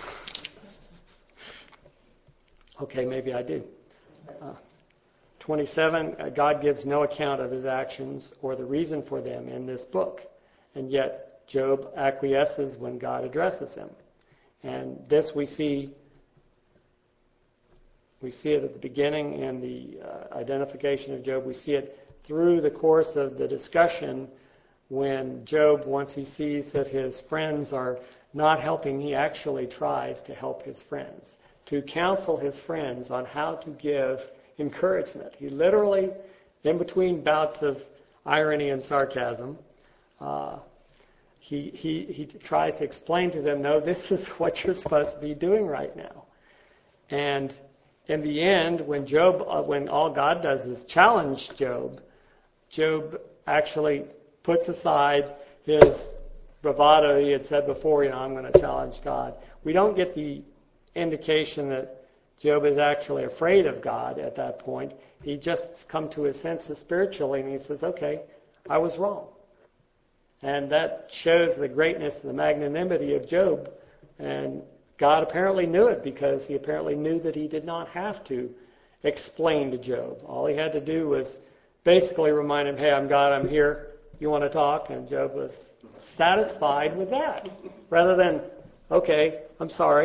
Okay, maybe I do. Uh, twenty-seven, uh, God gives no account of his actions or the reason for them in this book. And yet, Job acquiesces when God addresses him. And this we see, we see it at the beginning in the uh, identification of Job. We see it through the course of the discussion when Job, once he sees that his friends are not helping, he actually tries to help his friends, to counsel his friends on how to give encouragement. He literally, in between bouts of irony and sarcasm, uh, he, he, he tries to explain to them, no, this is what you're supposed to be doing right now. And in the end, when Job, uh, when all God does is challenge Job, Job actually puts aside his bravado he had said before, you know, I'm going to challenge God. We don't get the indication that Job is actually afraid of God at that point. He just come to his senses spiritually, and he says, okay, I was wrong. And that shows the greatness and the magnanimity of Job. And God apparently knew it, because he apparently knew that he did not have to explain to Job. All he had to do was basically remind him, hey, I'm God, I'm here. You want to talk? And Job was satisfied with that. Rather than, okay, I'm sorry.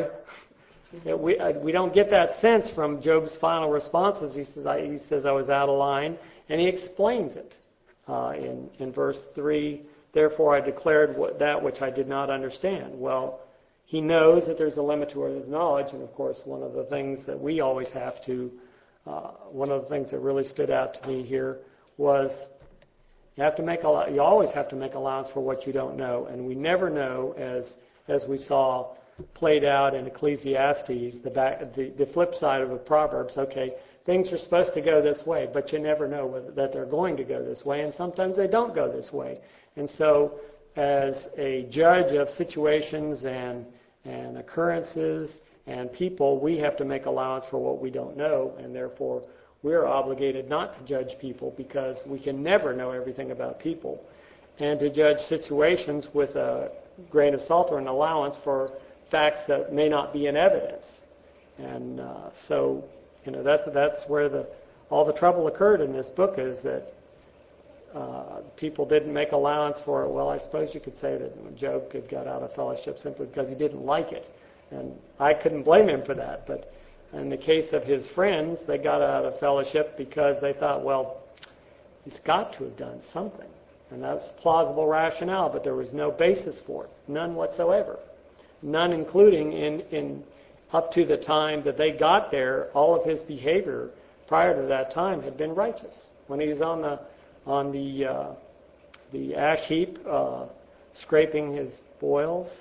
We we don't get that sense from Job's final responses. He says, I, he says, I was out of line. And he explains it uh, in, in verse three. Therefore, I declared what, that which I did not understand. Well, he knows that there's a limit to his knowledge. And, of course, one of the things that we always have to, uh, one of the things that really stood out to me here was you have to make a, you always have to make allowance for what you don't know. And we never know, as as we saw played out in Ecclesiastes, the, back, the, the flip side of the Proverbs, okay, things are supposed to go this way, but you never know whether, that they're going to go this way, and sometimes they don't go this way. And so as a judge of situations and, and occurrences and people, we have to make allowance for what we don't know, and therefore we're obligated not to judge people, because we can never know everything about people, and to judge situations with a grain of salt or an allowance for facts that may not be in evidence. And uh, so, you know, that's that's where the all the trouble occurred in this book, is that uh, people didn't make allowance for it. Well, I suppose you could say that Job could got out of fellowship simply because he didn't like it, and I couldn't blame him for that. But in the case of his friends, they got out of fellowship because they thought, well, he's got to have done something, and that's plausible rationale, but there was no basis for it, none whatsoever. None, including in, in up to the time that they got there, all of his behavior prior to that time had been righteous. When he was on the on the uh, the ash heap, uh, scraping his boils,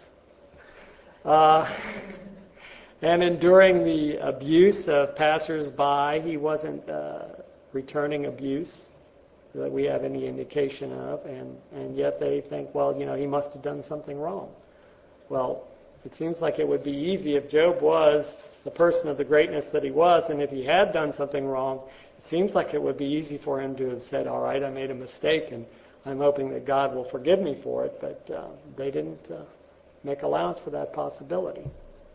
uh, and enduring the abuse of passers-by, he wasn't uh, returning abuse that we have any indication of, and and yet they think, well, you know, he must have done something wrong. Well, it seems like it would be easy if Job was the person of the greatness that he was, and if he had done something wrong, it seems like it would be easy for him to have said, all right, I made a mistake, and I'm hoping that God will forgive me for it, but uh, they didn't uh, make allowance for that possibility.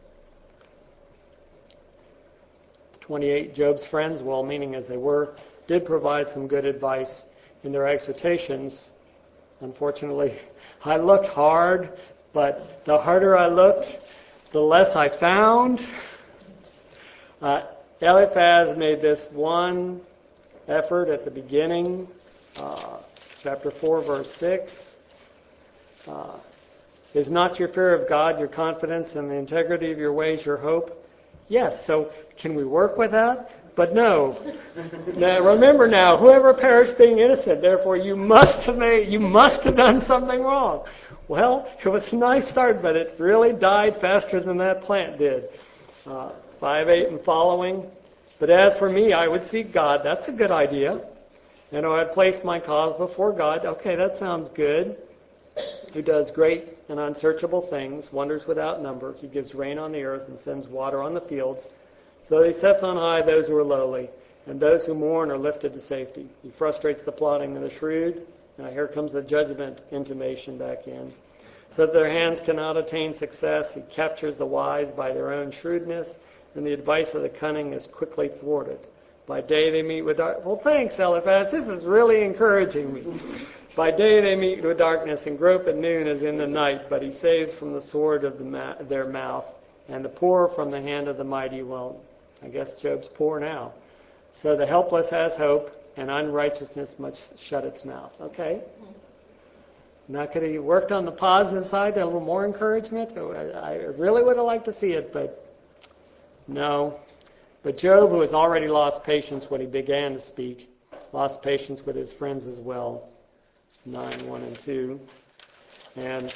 twenty-eight, Job's friends, well-meaning as they were, did provide some good advice in their exhortations. Unfortunately, I looked hard, but the harder I looked, the less I found. Uh, Eliphaz made this one effort at the beginning, uh, chapter four, verse six. Uh, Is not your fear of God, your confidence, and the integrity of your ways your hope? Yes, so can we work with that? But no. Now, remember now, whoever perished being innocent, therefore you must have made, you must have done something wrong. Well, it was a nice start, but it really died faster than that plant did. Uh, five, eight, and following. But as for me, I would seek God. That's a good idea. And I would place my cause before God. Okay, that sounds good. Who does great and unsearchable things, wonders without number. He gives rain on the earth and sends water on the fields. So he sets on high those who are lowly, and those who mourn are lifted to safety. He frustrates the plotting of the shrewd. Now here comes the judgment intimation back in. So that their hands cannot attain success. He captures the wise by their own shrewdness, and the advice of the cunning is quickly thwarted. By day they meet with dark... Well, thanks, Eliphaz. This is really encouraging me. By day they meet with darkness, and grope at noon as in the night, but he saves from the sword of the ma- their mouth, and the poor from the hand of the mighty. Well, I guess Job's poor now. So the helpless has hope, and unrighteousness must shut its mouth. Okay. Now, could he worked on the positive side, a little more encouragement? I really would have liked to see it, but no. But Job, who has already lost patience when he began to speak, lost patience with his friends as well. nine, one, and two. And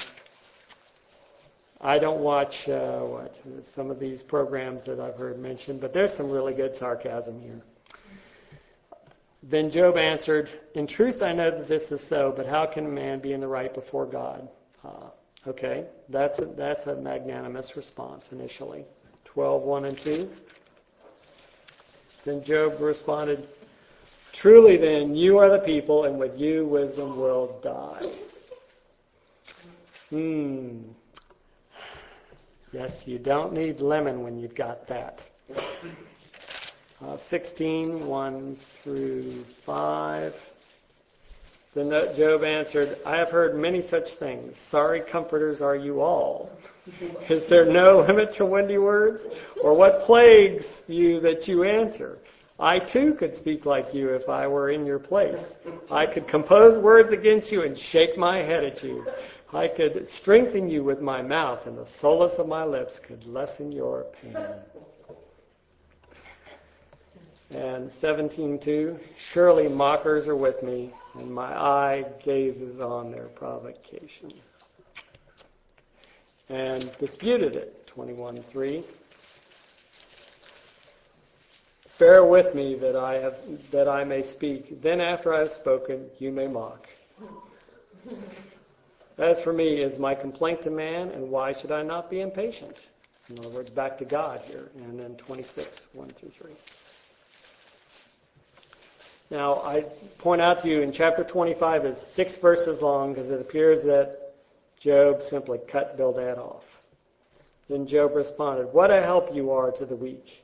I don't watch uh, what some of these programs that I've heard mentioned, but there's some really good sarcasm here. Then Job answered, in truth I know that this is so, but how can a man be in the right before God? Uh, okay, that's a, that's a magnanimous response initially. twelve, one, and two. Then Job responded, truly then, you are the people, and with you wisdom will die. Hmm. Yes, you don't need lemon when you've got that. Uh, sixteen, one through five. Then Job answered, I have heard many such things. Sorry comforters are you all. Is there no limit to windy words? Or what plagues you that you answer? I too could speak like you if I were in your place. I could compose words against you and shake my head at you. I could strengthen you with my mouth, and the solace of my lips could lessen your pain. And seventeen two, surely mockers are with me, and my eye gazes on their provocation. And disputed it, twenty-one three. Bear with me that I have that I may speak. Then after I have spoken, you may mock. As for me, is my complaint to man, and why should I not be impatient? In other words, back to God here. And then twenty-six, one through three. Now, I point out to you in chapter twenty-five is six verses long because it appears that Job simply cut Bildad off. Then Job responded, what a help you are to the weak.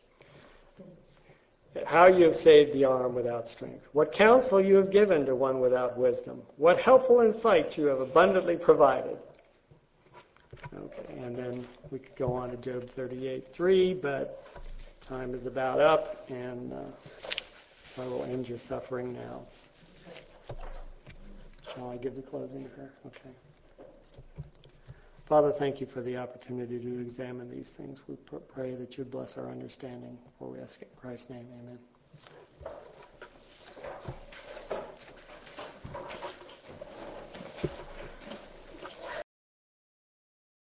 How you have saved the arm without strength. What counsel you have given to one without wisdom. What helpful insight you have abundantly provided. Okay, and then we could go on to Job thirty-eight three, but time is about up, and uh, so I will end your suffering now. Shall I give the closing to her? Okay. Father, thank you for the opportunity to examine these things. We pray that you bless our understanding. For we ask it in Christ's name, amen.